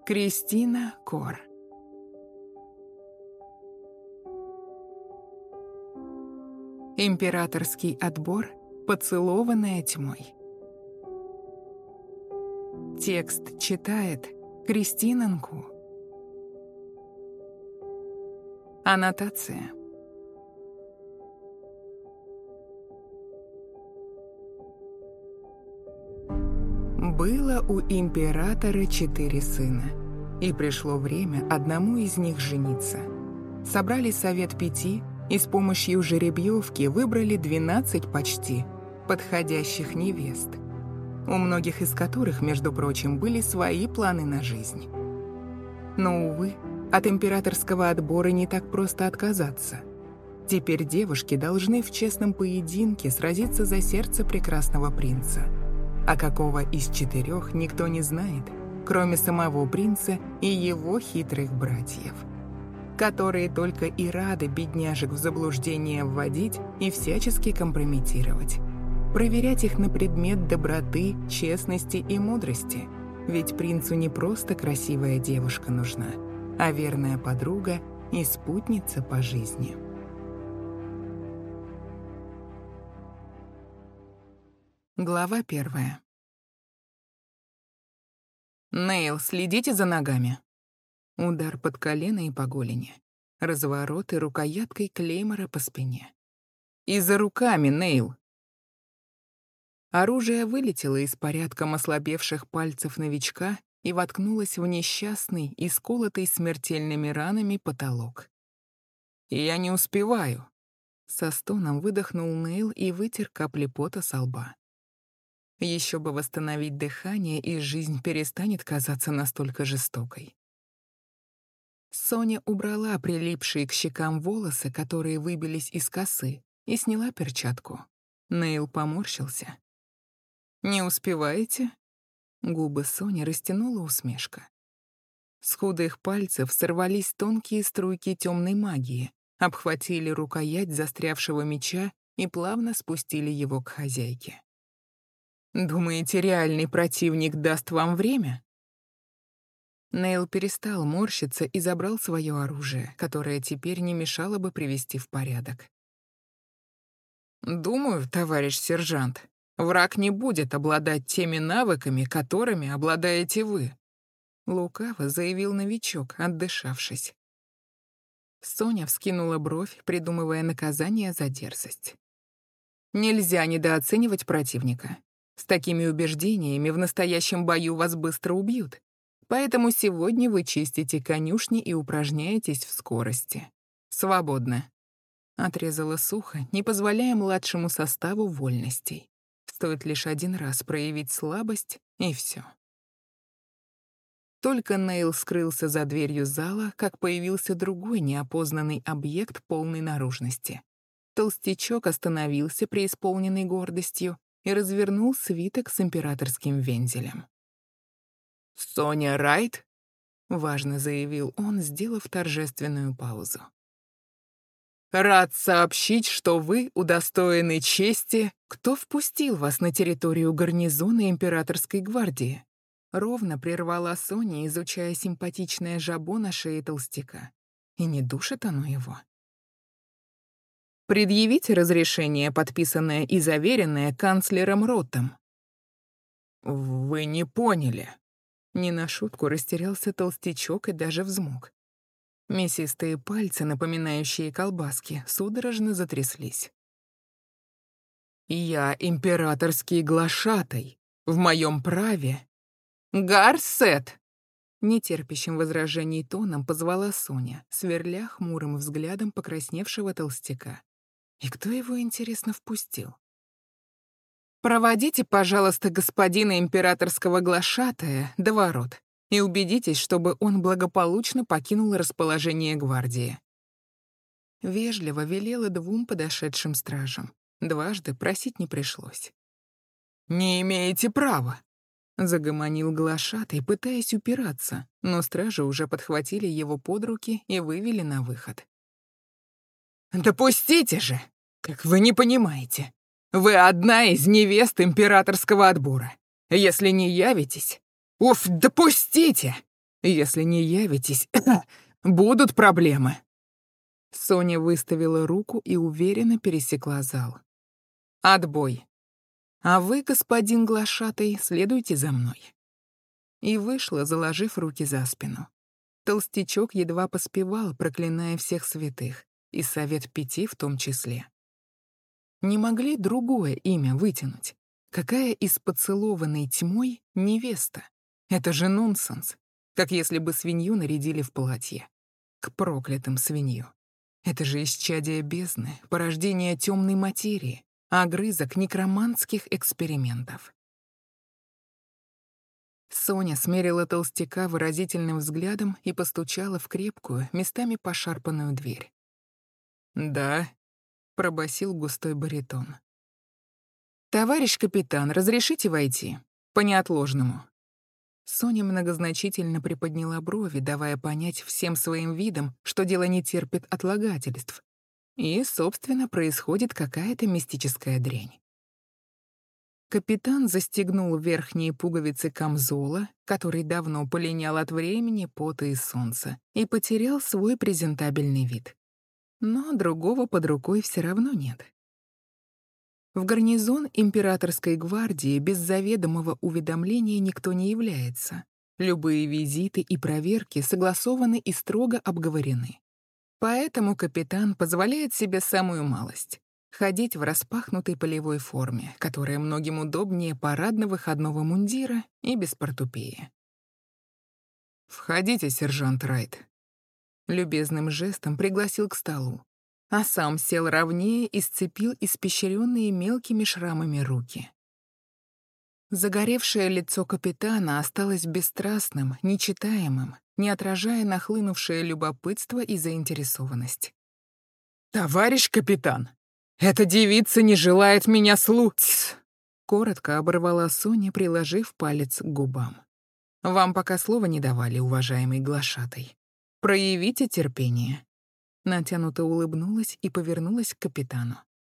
Кристина Кор. Императорский отбор, поцелованная тьмой. Текст читает Кристина Нку. Аннотация. Было у императора 4 сына, и пришло время одному из них жениться. Собрали совет 5 и с помощью жеребьевки выбрали 12 почти подходящих невест, у многих из которых, между прочим, были свои планы на жизнь. Но, увы, от императорского отбора не так просто отказаться. Теперь девушки должны в честном поединке сразиться за сердце прекрасного принца. А какого из 4 никто не знает, кроме самого принца и его хитрых братьев, которые только и рады бедняжек в заблуждение вводить и всячески компрометировать. Проверять их на предмет доброты, честности и мудрости. Ведь принцу не просто красивая девушка нужна, а верная подруга и спутница по жизни. Глава 1. «Нейл, следите за ногами». Удар под колено и по голени. Разворот и рукояткой клеймора по спине. «И за руками, Нейл!» Оружие вылетело из порядком ослабевших пальцев новичка и воткнулось в несчастный, исколотый смертельными ранами потолок. «Я не успеваю!» Со стоном выдохнул Нейл и вытер капли пота со лба. Еще бы восстановить дыхание, и жизнь перестанет казаться настолько жестокой. Соня убрала прилипшие к щекам волосы, которые выбились из косы, и сняла перчатку. Нейл поморщился. «Не успеваете?» Губы Сони растянула усмешка. С худых пальцев сорвались тонкие струйки темной магии, обхватили рукоять застрявшего меча и плавно спустили его к хозяйке. «Думаете, реальный противник даст вам время?» Нейл перестал морщиться и забрал свое оружие, которое теперь не мешало бы привести в порядок. «Думаю, товарищ сержант, враг не будет обладать теми навыками, которыми обладаете вы», — лукаво заявил новичок, отдышавшись. Соня вскинула бровь, придумывая наказание за дерзость. «Нельзя недооценивать противника. С такими убеждениями в настоящем бою вас быстро убьют. Поэтому сегодня вы чистите конюшни и упражняетесь в скорости. Свободно», — отрезала сухо, не позволяя младшему составу вольностей. Стоит лишь один раз проявить слабость, и все. Только Нейл скрылся за дверью зала, как появился другой неопознанный объект полной наружности. Толстячок остановился, преисполненный гордостью, и развернул свиток с императорским вензелем. «Соня Райт?» — важно заявил он, сделав торжественную паузу. «Рад сообщить, что вы удостоены чести. Кто впустил вас на территорию гарнизона императорской гвардии?» Ровно прервала Соня, изучая симпатичное жабо на шее толстяка. И не душит оно его. «Предъявите разрешение, подписанное и заверенное канцлером Ротом». «Вы не поняли». Не на шутку растерялся толстячок и даже взмок. Мясистые пальцы, напоминающие колбаски, судорожно затряслись. «Я императорский глашатай. В моем праве...» «Гарсет!» Нетерпящим возражений тоном позвала Соня, сверля хмурым взглядом покрасневшего толстяка. И кто его, интересно, впустил? «Проводите, пожалуйста, господина императорского глашатая до ворот и убедитесь, чтобы он благополучно покинул расположение гвардии». Вежливо велела 2 подошедшим стражам. Дважды просить не пришлось. «Не имеете права», — загомонил глашатай, пытаясь упираться, но стражи уже подхватили его под руки и вывели на выход. «Допустите же! Как вы не понимаете? Вы одна из невест императорского отбора. Если не явитесь... Уф, допустите!» Если не явитесь, будут проблемы». Соня выставила руку и уверенно пересекла зал. «Отбой. А вы, господин глашатай, следуйте за мной». И вышла, заложив руки за спину. Толстячок едва поспевал, проклиная всех святых, и совет 5 в том числе. Не могли другое имя вытянуть? Какая из поцелованной тьмой невеста? Это же нонсенс. Как если бы свинью нарядили в платье. К проклятым свинью. Это же исчадие бездны, порождение темной материи, огрызок некромантских экспериментов. Соня смерила толстяка выразительным взглядом и постучала в крепкую, местами пошарпанную дверь. «Да», — пробасил густой баритон. «Товарищ капитан, разрешите войти? По неотложному». Соня многозначительно приподняла брови, давая понять всем своим видом, что дело не терпит отлагательств. И, собственно, происходит какая-то мистическая дрянь. Капитан застегнул верхние пуговицы камзола, который давно полинял от времени, пота и солнца, и потерял свой презентабельный вид. Но другого под рукой все равно нет. В гарнизон императорской гвардии без заведомого уведомления никто не является. Любые визиты и проверки согласованы и строго обговорены. Поэтому капитан позволяет себе самую малость — ходить в распахнутой полевой форме, которая многим удобнее парадно-выходного мундира и без портупеи. «Входите, сержант Райт», — любезным жестом пригласил к столу, а сам сел ровнее и сцепил испещренные мелкими шрамами руки. Загоревшее лицо капитана осталось бесстрастным, нечитаемым, не отражая нахлынувшее любопытство и заинтересованность. «Товарищ капитан, эта девица не желает меня слушать!» Коротко оборвала Соня, приложив палец к губам. «Вам пока слова не давали, уважаемый глашатай. Проявите терпение». Натянуто улыбнулась и повернулась к капитану.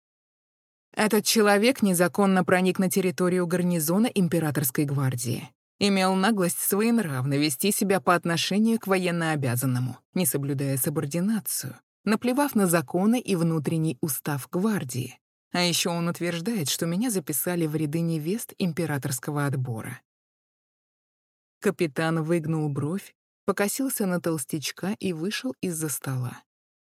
Этот человек незаконно проник на территорию гарнизона императорской гвардии. Имел наглость своенравно вести себя по отношению к военнообязанному, не соблюдая субординацию, наплевав на законы и внутренний устав гвардии. А еще он утверждает, что меня записали в ряды невест императорского отбора. Капитан выгнул бровь, покосился на толстячка и вышел из-за стола.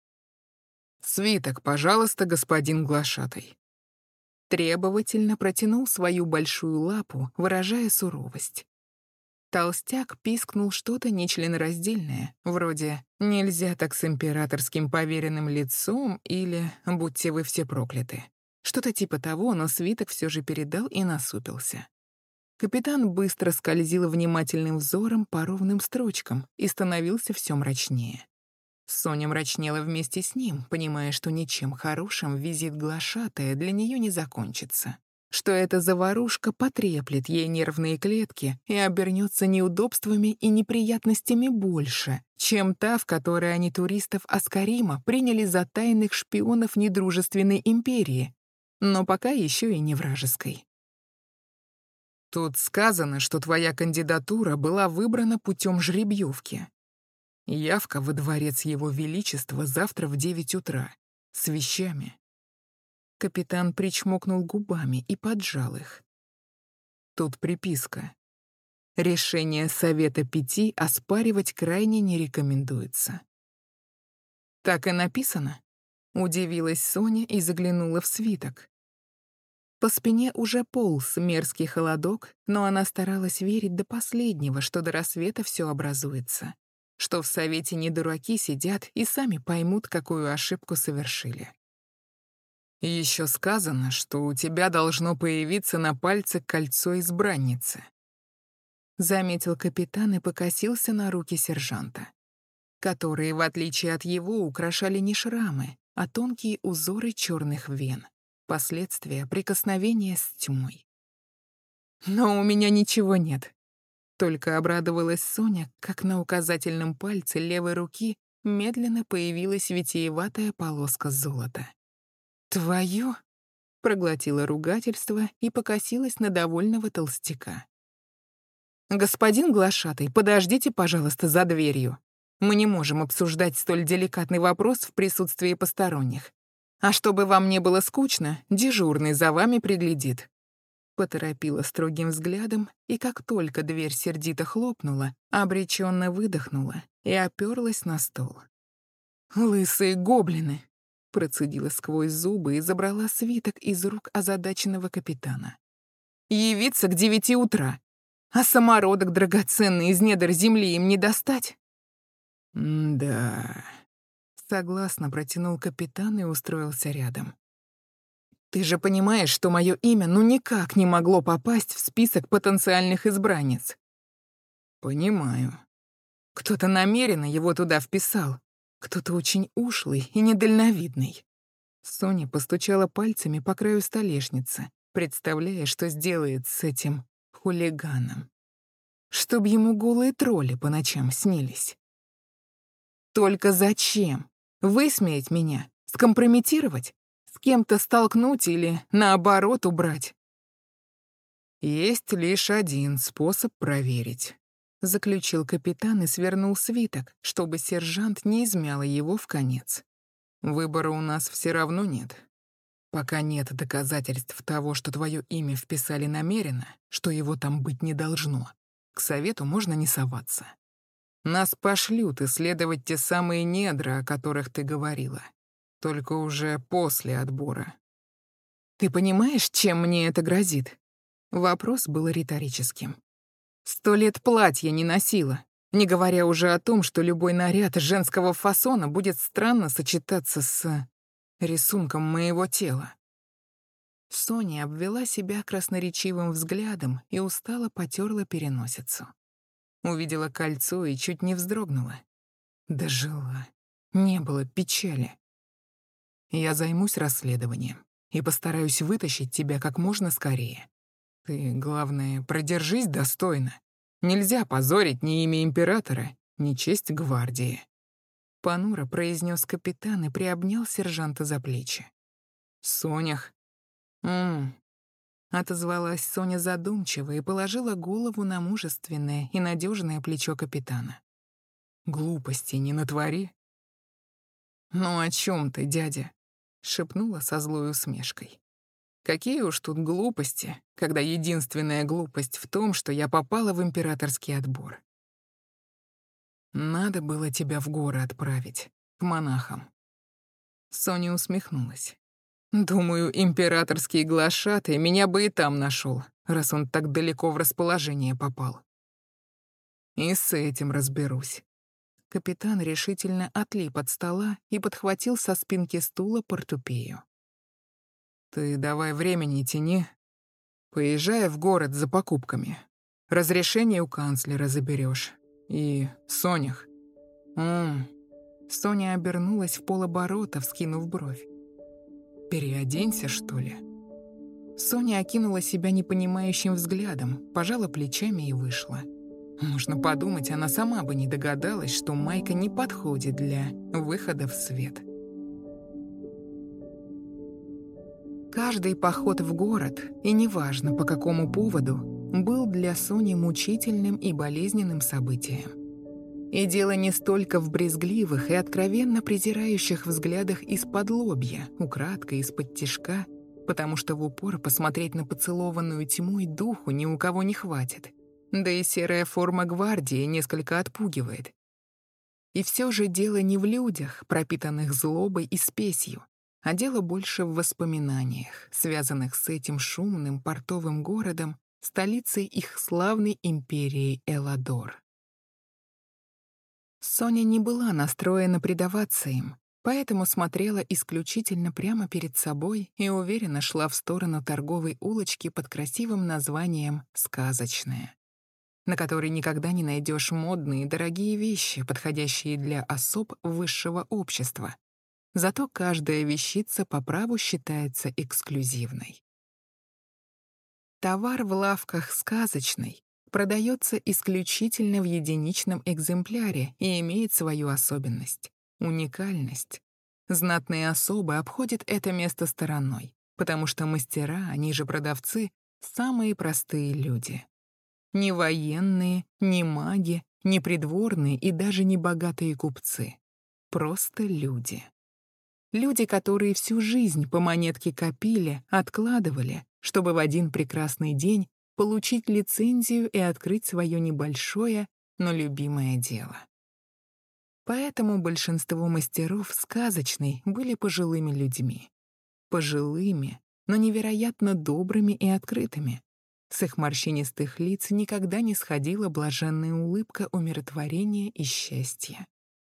«Свиток, пожалуйста, господин глашатай». Требовательно протянул свою большую лапу, выражая суровость. Толстяк пискнул что-то нечленораздельное, вроде «нельзя так с императорским поверенным лицом» или «будьте вы все прокляты». Что-то типа того, но свиток все же передал и насупился. Капитан быстро скользил внимательным взором по ровным строчкам и становился все мрачнее. Соня мрачнела вместе с ним, понимая, что ничем хорошим визит глашатая для нее не закончится. Что эта заварушка потреплет ей нервные клетки и обернется неудобствами и неприятностями больше, чем та, в которой они туристов Аскарима приняли за тайных шпионов недружественной империи, но пока еще и не вражеской. «Тут сказано, что твоя кандидатура была выбрана путем жеребьевки. Явка во дворец Его Величества завтра в 9 утра. С вещами». Капитан причмокнул губами и поджал их. Тут приписка. Решение Совета 5 оспаривать крайне не рекомендуется. «Так и написано?» — удивилась Соня и заглянула в свиток. По спине уже полз мерзкий холодок, но она старалась верить до последнего, что до рассвета все образуется. Что в Совете не дураки сидят и сами поймут, какую ошибку совершили. Еще сказано, что у тебя должно появиться на пальце кольцо избранницы. Заметил капитан и покосился на руки сержанта, которые, в отличие от его, украшали не шрамы, а тонкие узоры черных вен, последствия прикосновения с тьмой. «Но у меня ничего нет», — только обрадовалась Соня, как на указательном пальце левой руки медленно появилась витиеватая полоска золота. «Твою?» — проглотила ругательство и покосилась на довольного толстяка. «Господин глашатай, подождите, пожалуйста, за дверью. Мы не можем обсуждать столь деликатный вопрос в присутствии посторонних. А чтобы вам не было скучно, дежурный за вами приглядит». Поторопила строгим взглядом, и как только дверь сердито хлопнула, обреченно выдохнула и оперлась на стол. «Лысые гоблины!» — процедила сквозь зубы и забрала свиток из рук озадаченного капитана. «Явиться к 9 утра, а самородок драгоценный из недр земли им не достать?» «Да...» — согласно протянул капитан и устроился рядом. «Ты же понимаешь, что мое имя ну никак не могло попасть в список потенциальных избранниц?» «Понимаю. Кто-то намеренно его туда вписал, кто-то очень ушлый и недальновидный». Соня постучала пальцами по краю столешницы, представляя, что сделает с этим хулиганом. Чтоб ему голые тролли по ночам снились. «Только зачем? Высмеять меня? Скомпрометировать? С кем-то столкнуть или, наоборот, убрать?» «Есть лишь один способ проверить», — заключил капитан и свернул свиток, чтобы сержант не измяла его в конец. «Выбора у нас все равно нет. Пока нет доказательств того, что твое имя вписали намеренно, что его там быть не должно, к совету можно не соваться. Нас пошлют исследовать те самые недра, о которых ты говорила, только уже после отбора». «Ты понимаешь, чем мне это грозит?» Вопрос был риторическим. 100 лет платья не носила, не говоря уже о том, что любой наряд женского фасона будет странно сочетаться с рисунком моего тела. Соня обвела себя красноречивым взглядом и устало потерла переносицу. Увидела кольцо и чуть не вздрогнула. Дожила. Не было печали. «Я займусь расследованием и постараюсь вытащить тебя как можно скорее. Ты, главное, продержись достойно. Нельзя позорить ни имя императора, ни честь гвардии». Понуро произнес капитан и приобнял сержанта за плечи. «Сонях». Отозвалась Соня задумчиво и положила голову на мужественное и надежное плечо капитана. «Глупости не натвори». «Ну о чем ты, дядя?» — шепнула со злой усмешкой. «Какие уж тут глупости, когда единственная глупость в том, что я попала в императорский отбор. Надо было тебя в горы отправить, к монахам». Соня усмехнулась. «Думаю, императорский глашатай меня бы и там нашел, раз он так далеко в расположение попал. И с этим разберусь». Капитан решительно отлип от стола и подхватил со спинки стула портупею. «Ты давай времени тяни. Поезжай в город за покупками. Разрешение у канцлера заберешь. И Сонях». Соня обернулась в полоборота, вскинув бровь. «Переоденься, что ли?» Соня окинула себя непонимающим взглядом, пожала плечами и вышла. Можно подумать, она сама бы не догадалась, что майка не подходит для выхода в свет. Каждый поход в город, и неважно по какому поводу, был для Сони мучительным и болезненным событием. И дело не столько в брезгливых и откровенно презирающих взглядах из-под лобья, украдкой, из-под тишка, потому что в упор посмотреть на поцелованную тьму и духу ни у кого не хватит. Да и серая форма гвардии несколько отпугивает. И все же дело не в людях, пропитанных злобой и спесью, а дело больше в воспоминаниях, связанных с этим шумным портовым городом, столицей их славной империи Эладор. Соня не была настроена предаваться им, поэтому смотрела исключительно прямо перед собой и уверенно шла в сторону торговой улочки под красивым названием «Сказочная», на которой никогда не найдешь модные дорогие вещи, подходящие для особ высшего общества. Зато каждая вещица по праву считается эксклюзивной. Товар в лавках «Сказочной» продается исключительно в единичном экземпляре и имеет свою особенность — уникальность. Знатные особы обходят это место стороной, потому что мастера, они же продавцы, самые простые люди. Ни военные, ни маги, ни придворные и даже не богатые купцы. Просто люди. Люди, которые всю жизнь по монетке копили, откладывали, чтобы в один прекрасный день получить лицензию и открыть свое небольшое, но любимое дело. Поэтому большинство мастеров сказочной были пожилыми людьми. Пожилыми, но невероятно добрыми и открытыми. С их морщинистых лиц никогда не сходила блаженная улыбка умиротворения и счастья.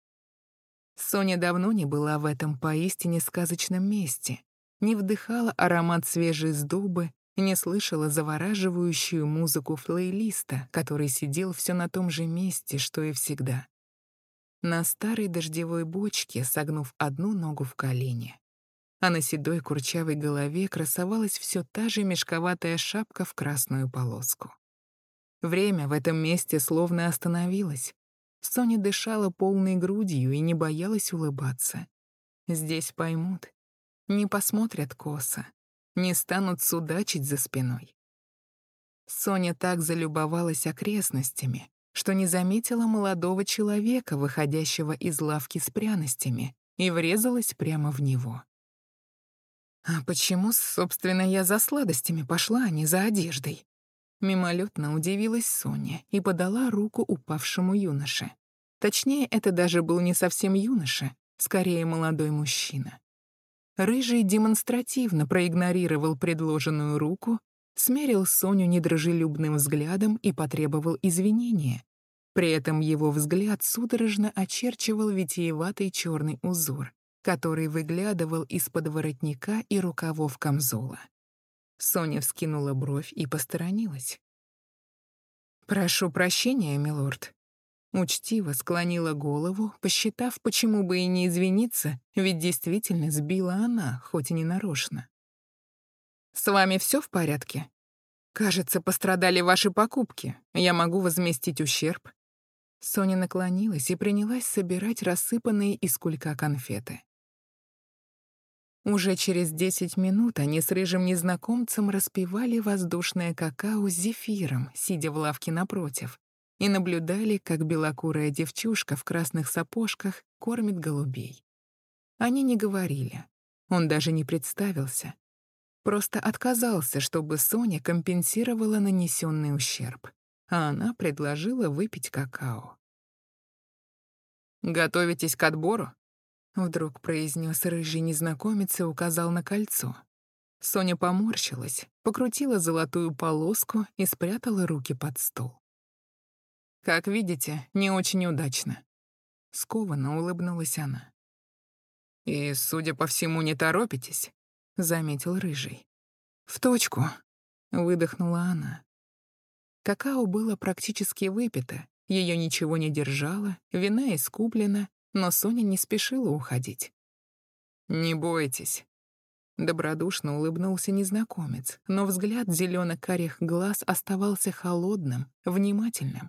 Соня давно не была в этом поистине сказочном месте, не вдыхала аромат свежей сдобы, не слышала завораживающую музыку плейлиста, который сидел все на том же месте, что и всегда. На старой дождевой бочке, согнув одну ногу в колени. А на седой курчавой голове красовалась все та же мешковатая шапка в красную полоску. Время в этом месте словно остановилось. Соня дышала полной грудью и не боялась улыбаться. Здесь поймут, не посмотрят косо, не станут судачить за спиной. Соня так залюбовалась окрестностями, что не заметила молодого человека, выходящего из лавки с пряностями, и врезалась прямо в него. А почему, собственно, я за сладостями пошла, а не за одеждой? Мимолетно удивилась Соня и подала руку упавшему юноше. Точнее, это даже был не совсем юноша, скорее молодой мужчина. Рыжий демонстративно проигнорировал предложенную руку, смерил Соню недружелюбным взглядом и потребовал извинения. При этом его взгляд судорожно очерчивал витиеватый черный узор, который выглядывал из-под воротника и рукавов камзола. Соня вскинула бровь и посторонилась. «Прошу прощения, милорд». Учтиво склонила голову, посчитав, почему бы и не извиниться, ведь действительно сбила она, хоть и не нарочно. «С вами все в порядке? Кажется, пострадали ваши покупки. Я могу возместить ущерб». Соня наклонилась и принялась собирать рассыпанные из кулька конфеты. Уже через 10 минут они с рыжим незнакомцем распивали воздушное какао с зефиром, сидя в лавке напротив, и наблюдали, как белокурая девчушка в красных сапожках кормит голубей. Они не говорили. Он даже не представился. Просто отказался, чтобы Соня компенсировала нанесенный ущерб, а она предложила выпить какао. «Готовитесь к отбору?» Вдруг произнес рыжий незнакомец и указал на кольцо. Соня поморщилась, покрутила золотую полоску и спрятала руки под стол. «Как видите, не очень удачно». Скованно улыбнулась она. «И, судя по всему, не торопитесь», — заметил рыжий. «В точку», — выдохнула она. Какао было практически выпито, ее ничего не держало, вина искуплена, но Соня не спешила уходить. «Не бойтесь». Добродушно улыбнулся незнакомец, но взгляд зелено-карих глаз оставался холодным, внимательным.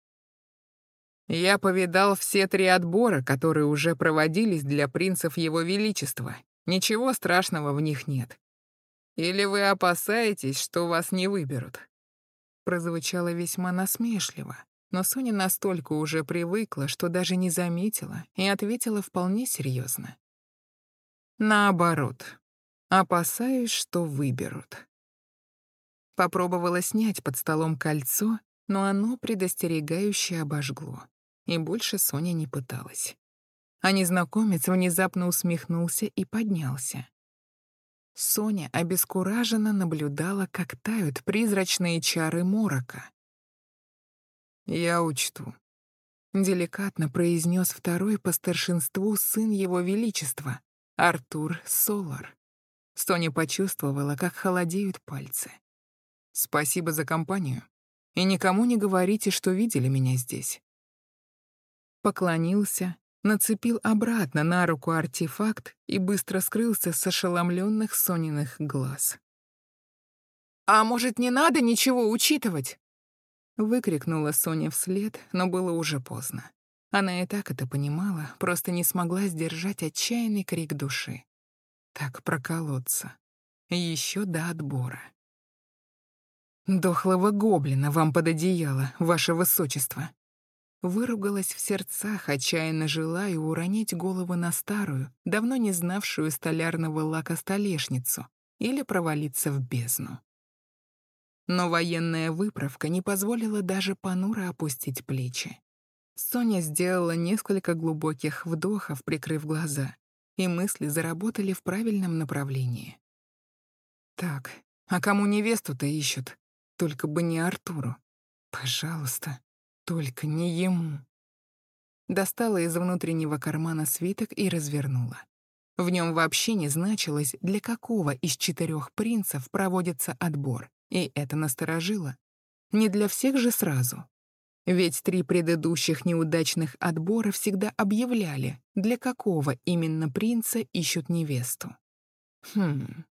«Я повидал все 3 отбора, которые уже проводились для принцев Его Величества. Ничего страшного в них нет. Или вы опасаетесь, что вас не выберут?» Прозвучало весьма насмешливо, но Соня настолько уже привыкла, что даже не заметила и ответила вполне серьезно. «Наоборот. Опасаюсь, что выберут». Попробовала снять под столом кольцо, но оно предостерегающе обожгло, и больше Соня не пыталась. А незнакомец внезапно усмехнулся и поднялся. Соня обескураженно наблюдала, как тают призрачные чары морока. «Я учту», — деликатно произнес второй по старшинству сын Его Величества, Артур Солар. Соня почувствовала, как холодеют пальцы. «Спасибо за компанию. И никому не говорите, что видели меня здесь». Поклонился, нацепил обратно на руку артефакт и быстро скрылся с ошеломленных Сониных глаз. «А может, не надо ничего учитывать?» Выкрикнула Соня вслед, но было уже поздно. Она и так это понимала, просто не смогла сдержать отчаянный крик души. Так проколоться. Еще до отбора. «Дохлого гоблина вам под одеяло, ваше высочество!» Выругалась в сердцах, отчаянно желая уронить голову на старую, давно не знавшую столярного лака столешницу или провалиться в бездну. Но военная выправка не позволила даже понуро опустить плечи. Соня сделала несколько глубоких вдохов, прикрыв глаза, и мысли заработали в правильном направлении. «Так, а кому невесту-то ищут? Только бы не Артуру. Пожалуйста, только не ему». Достала из внутреннего кармана свиток и развернула. В нем вообще не значилось, для какого из 4 принцев проводится отбор, и это насторожило. Не для всех же сразу. Ведь 3 предыдущих неудачных отбора всегда объявляли, для какого именно принца ищут невесту.